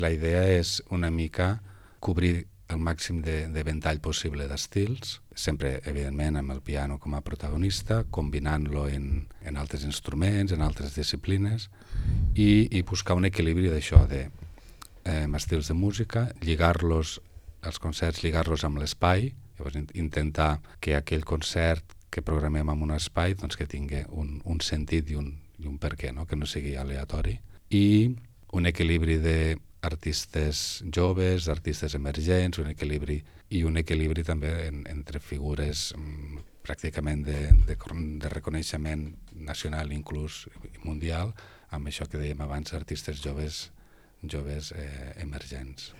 La idea és una mica cobrir el màxim de ventall possible d'estils, sempre, evidentment, amb el piano com a protagonista, combinant-lo en altres instruments, en altres disciplines, i buscar un equilibri d'això, estils de música, lligar-los, els concerts, lligar-los amb l'espai, llavors intentar que aquell concert que programem en un espai doncs, que tingui un sentit i un per què, no? Que no sigui aleatori. I un equilibri d'artistes joves, d'artistes emergents, un equilibri també entre figures pràcticament de reconeixement nacional, inclús mundial, amb això que dèiem abans, artistes joves emergents.